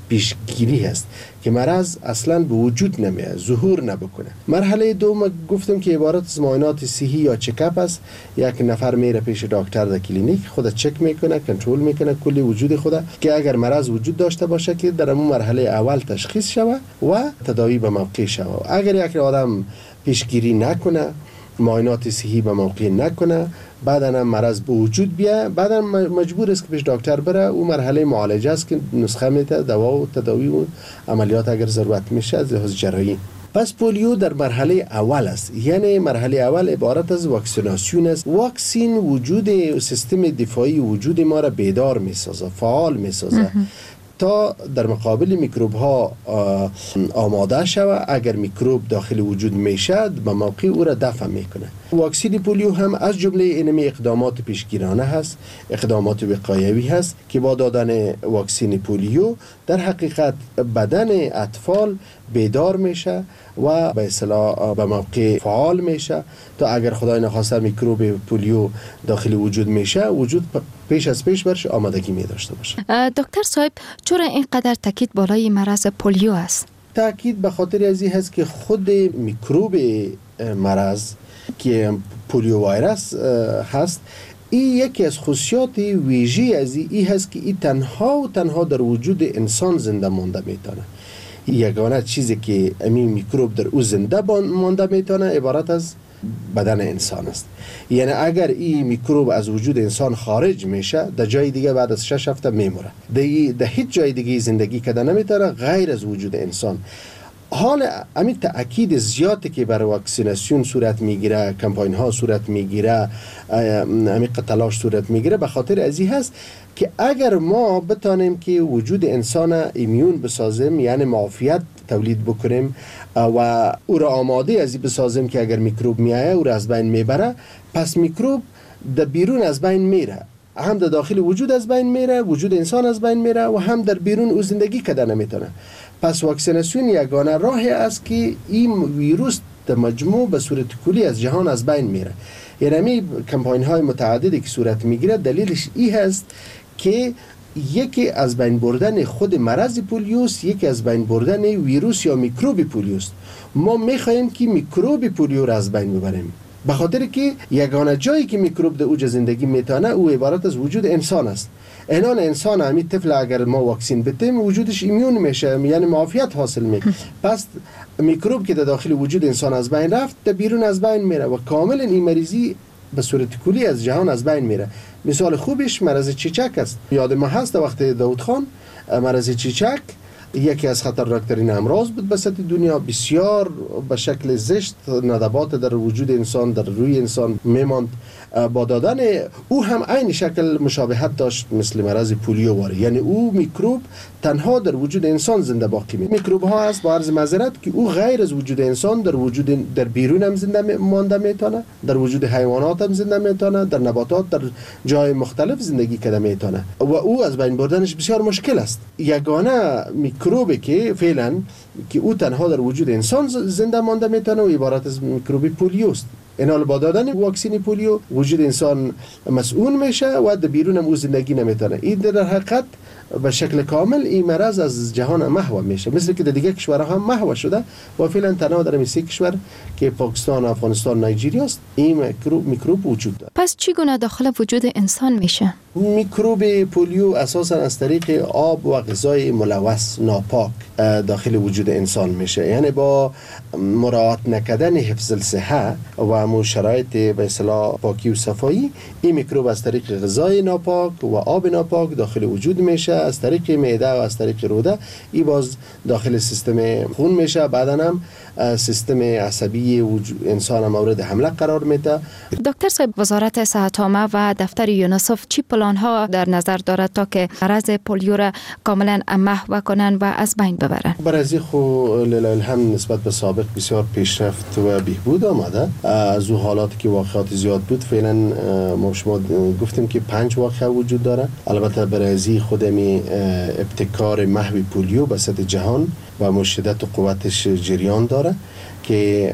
پیشگیری هست که مرض اصلا به وجود نمیاد، ظهور نبکنه. مرحله دوم گفتم که عبارت از معاینات صحی یا چکاپ است. یک نفر میره پیش دکتر در کلینیک، خود چک میکنه، کنترل میکنه کلی وجود خود که اگر مرض وجود داشته باشه که در اون مرحله اول تشخیص شوه و تداوی به موقع شوه. اگر یک آدم پیشگیری نکنه، معاینات صحی به موقع نکنه، بعداً مرض به وجود بیه، بعداً مجبور است که پیش دکتر بره. اون مرحله معالجه است که نسخه میده، دوا و تداوی و عملیات اگر ضرورت میشه از لحاظ جراحی. پس پولیو در مرحله اول است، یعنی مرحله اول عبارت از واکسیناسیون است. واکسین وجود سیستم دفاعی وجود ما را بیدار میسازه، فعال میسازه تا در مقابل میکروب ها آماده شود. اگر میکروب داخل وجود میشه به موقع او را دفع میکنه. واکسین پولیو هم از جمله اینمی اقدامات پیشگیرانه هست، اقدامات وقایوی هست که با دادن واکسین پولیو در حقیقت بدن اطفال بیدار میشه و به اصطلاح به موقع فعال میشه تا اگر خدای نخواسته میکروب پولیو داخل وجود میشه، وجود پیش از پیش برش آمادگی می داشته باشه. دکتر صاحب، چرا اینقدر تاکید بالای مرض پولیو است؟ تاکید به خاطر از این هست که خود میکروب مرض که پولیو ویروس هست، این یکی از خصوصیات ویژه از این هست که این تنها در وجود انسان زنده مانده میتونه. یگانه چیزی که این میکروب در او زنده مانده میتونه عبارت از بدن انسان است. یعنی اگر این میکروب از وجود انسان خارج میشه، در جای دیگه بعد از 6 هفته میموره. در هیچ جای دیگه زندگی کردن نمیتونه غیر از وجود انسان. حال همین تأکید زیادی که برای واکسیناسیون صورت میگیره، کمپاین ها صورت میگیره، همین تلاش صورت میگیره به خاطر از این هست که اگر ما بتانیم که وجود انسان ایمیون بسازیم، یعنی معافیت تولید بکنیم و او را آماده از این بسازیم که اگر میکروب میایه او را از بین میبره، پس میکروب در بیرون از بین میره، هم در داخل وجود از بین میره، وجود انسان از بین میره و هم در بیرون او زندگی کردن نمیتونه. پس واکسیناسیون یگانه راهی است که این ویروس در مجموع به صورت کلی از جهان از بین میره. یعنی کمپاین های متعددی که صورت میگیره دلیلش این هست که یکی از بین بردن خود مرض پولیوست، یکی از بین بردن ویروس یا میکروب پولیوست. ما میخوایم که میکروب پولیو را از بین ببریم، به خاطر که یگانه جایی که میکروب در اوج زندگی میتونه او عبارت از وجود انسان است. اینان انسان همین طفل اگر ما واکسین بتیم وجودش ایمیون میشه، یعنی معافیت حاصل میکنه. پس میکروب که در داخل وجود انسان از بین رفت در بیرون از بین میره و کاملا این مریضی به صورت کلی از جهان از بین میره. مثال خوبش مرض چیچک است. یاد ما هست وقت داود خان مرض چیچک یکی از خطرناکترین امراض بود به سطح دنیا. بسیار به شکل زشت ندبات در وجود انسان، در روی انسان میماند. با دادن او هم عین شکل مشابهت داشت مثل مرض پولیو واره، یعنی او میکروب تنها در وجود انسان زنده باقی میماند. میکروب ها هست با عرض معذرت که او غیر از وجود انسان در بیرون هم زنده مانده میتونه، در وجود حیوانات هم زنده میتونه، در نباتات در جای مختلف زندگی کرده میتونه و او از بین بردنش بسیار مشکل است. یگانه میکروبی که فعلا که او تنها در وجود انسان زنده مانده میتونه و عبارت از میکروب پولیو است. اینال با دادن واکسین پولیو وجود انسان مسئول میشه و در بیرون هم او زندگی نمیتونه. این در حقیقت به شکل کامل این مرض از جهان محو میشه، مثل که در دیگه کشورها هم محو شده و فعلا تنها در این 3 کشور که پاکستان، افغانستان، نایجیریا است این میکروب وجود داره. پس چگونه داخل وجود انسان میشه؟ میکروب پولیو اساسا از طریق آب و غذای ملوث ناپاک داخل وجود انسان میشه، یعنی با مراعات نکردن حفظ الصحه و شرایط به اصطلاح پاکی و صفایی، این میکروب از طریق غذای ناپاک و آب ناپاک داخل وجود میشه، از طریق معده و از طریق روده این باز داخل سیستم خون میشه، بعداً هم سیستم عصبی انسان مورد حمله قرار میده. دکتر صاحب، وزارت صحت عامه و دفتر یونیسف چی پلان ها در نظر دارد تا که مرض پولیو را کاملا محو کنند و از بین ببرند؟ برای خو لله الحمد نسبت به سابق بسیار پیشرفت و بهبود آمده. از اون حالاتی که واقعات زیاد بود فعلا ما شما گفتیم که 5 واقعه وجود داره. البته برای خودمی ابتکار محو پولیو به سطح جهان و مشدت و قوتش جریان داره که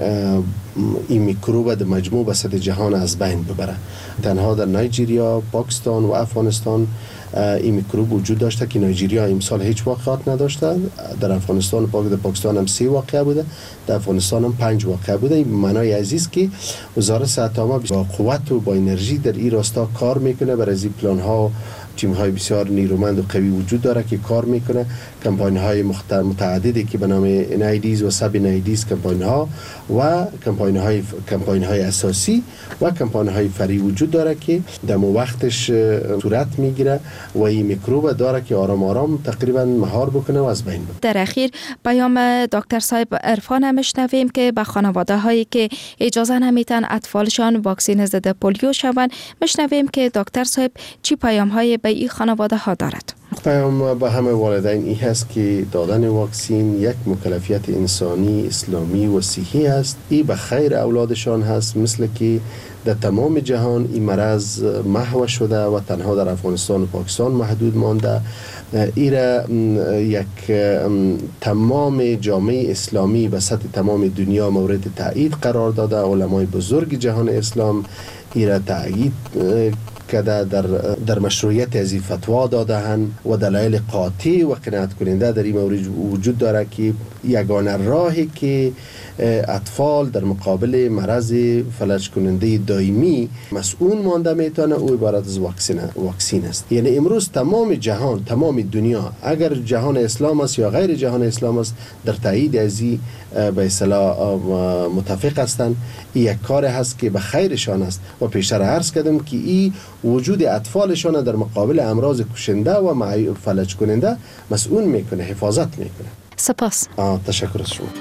این میکروب در مجموع به سطح جهان از بین ببره. تنها در نایجیریا، پاکستان و افغانستان این میکروب وجود داشته که نایجریا امسال هیچ واقعات نداشته. در افغانستان در پاکستان هم 3 واقعه بوده، در افغانستان هم 5 واقعه بوده. این معنای عزیز که وزارت صحت عامه با قوت و با انرژی در این راستا کار میکنه. برای این پلان ها تیم های بسیار نیرومند و قوی وجود داره که کار میکنه. کمپاین های متعددی که به نام NIDs و سب NIDs کمپاین ها و کمپاین های اساسی و کمپاین های فرعی وجود داره که در وقتش صورت میگیره و این میکروب داره که آرام آرام تقریبا مهار بکنه و از بین بره. در اخیر پیام دکتر صاحب عرفان هم میشنویم که به خانواده هایی که اجازه نمیتن اطفالشان واکسین ضد پولیو شوند، میشنویم که دکتر صاحب چی پیام های به این خانواده ها دارد. پیام به همه والدین این هست که دادن واکسین یک مکلفیت انسانی، اسلامی و صحی است. این به خیر اولادشان هست، مثل که در تمام جهان این مرض محو شده و تنها در افغانستان و پاکستان محدود مانده. ایره یک تمام جامعه اسلامی و سطح تمام دنیا مورد تایید قرار داده. علمای بزرگ جهان اسلام ایره تایید که در مشروعیت از این فتوا داده‌اند و دلایل قاطع و قناعت کننده در این مورد وجود داره که یگانه راهی که اطفال در مقابل مرض فلج کننده دائمی مسئول مانده میتونه او عبارت از واکسین است. یعنی امروز تمام جهان، تمام دنیا، اگر جهان اسلام است یا غیر جهان اسلام است، در تایید از این به اصطلاح متفق هستند. این یک کار هست که به خیرشان است و پیشتر عرض کردم که این وجود اطفالشان در مقابل امراض کشنده و فلج کننده مسئول میکنه، حفاظت میکنه. سپاس. تشکر از شما.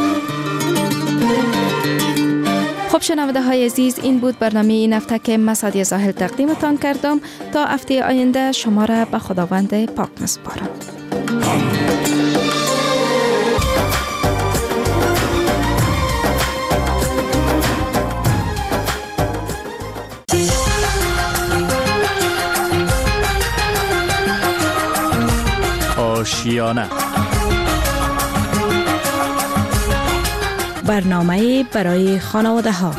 خب شنونده های عزیز، این بود برنامه این هفته که من سعدیه زاهل تقدیمتان کردم. تا هفته آینده شما را به خداوند پاک میسپارم. آشیانه، برنامه برای خانواده ها.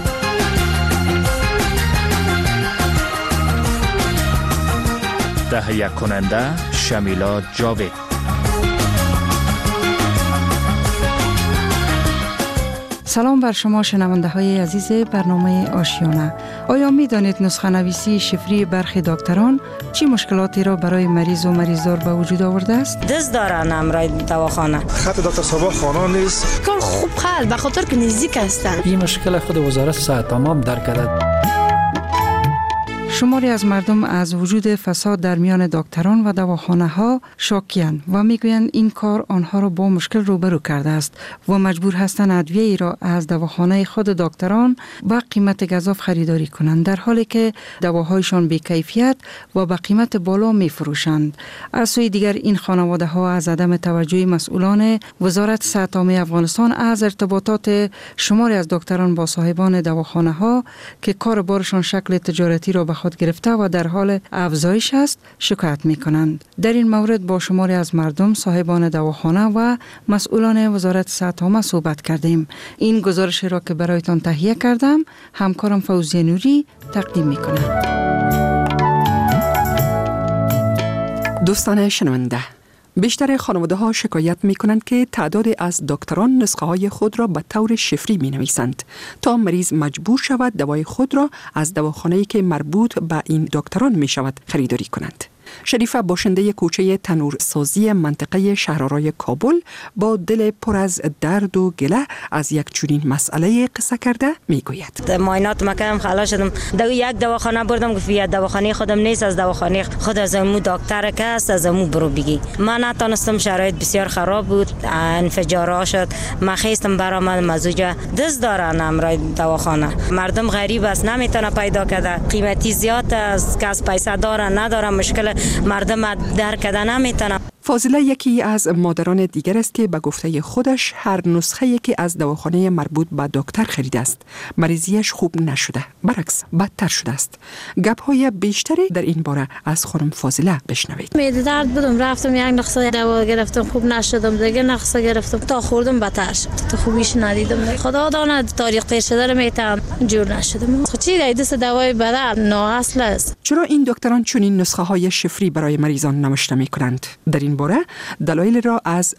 تهیه کننده شمیلا جاوید. سلام بر شما شنونده های عزیز برنامه آشیانه. آیا می دانید نسخه نویسی شفری برخی دکتران چی مشکلاتی را برای مریض و مریضدار به وجود آورده است؟ دست دارن امرای دواخانه. خط دکتر صبا خانه نیست. کار خوب خواهد به خاطر که نزدیک هستند. این مشکل خود وزارت صحت تمام درک کرده. شماری از مردم از وجود فساد در میان دکتران و دواخانه ها شاکی‌اند و میگویند این کار آنها را با مشکل روبرو کرده است و مجبور هستند ادویه‌ای را از دواخانه خود دکتران با قیمت گزاف خریداری کنند، در حالی که دواهایشان بی‌کیفیت و با قیمت بالا می‌فروشند. از سوی دیگر این خانواده ها از عدم توجه مسئولان وزارت صحت عامه افغانستان از ارتباطات شماری از دکتران با صاحبان دواخانه ها که کار بارشان شکل تجارتی را به خود گرفته و در حال افزایش است شکایت می کنند. در این مورد با شماری از مردم، صاحبان دواخانه و مسئولان وزارت صحت عامه صحبت کردیم. این گزارش را که برایتان تهیه کردم همکارم فوزیه نوری تقدیم می کند. دوستان شنونده، بیشتر خانواده ها شکایت می کنند که تعداد از دکتران نسخه های خود را به طور شفری می نویسند تا مریض مجبور شود دوای خود را از دواخانه‌ای که مربوط به این دکتران می شود خریداری کنند. شریفه باشنده کوچه تنورسازی منطقه شهرآرای کابل با دل پر از درد و گله از یک چنین مسئله قصه کرده میگوید. معاینات مکردم خلاص شدم. یک دواخانه بردم گفت یا دواخانه خودم نیست، از دواخانه خود از امو دکتر که است از امو برو بگی. من نتونستم، شرایط بسیار خراب بود، انفجار شد. من خواستم برآمدم از اونجا. دست دارن امرای دواخانه. مردم غریب است، نمیتونه پیدا کرده. قیمتی زیاد است، کس پیسه داره نداره، مشکل مردم درک کردن نمیتونه. فاضله یکی از مادران دیگر است که به گفته خودش هر نسخه‌ای که از دواخانه مربوط به دکتر خریده است مریضیش خوب نشده، برعکس بدتر شده است. گپ‌های بیشتری در این باره از خانم فاضله بشنوید. معده درد بودم، رفتم یک نسخه دوا گرفتم، خوب نشدم، دیگه نسخه گرفتم تا خوردم بدتر شد، تا خوبیش ندیدم. خدا داند تاریخ تیر شده رو میتونم جور نشدم. چی دست دوای بدن نااصل است. چرا این دکتران چنین نسخه های شفری برای مریضان نوشته می کنند؟ در این باره دلایل را از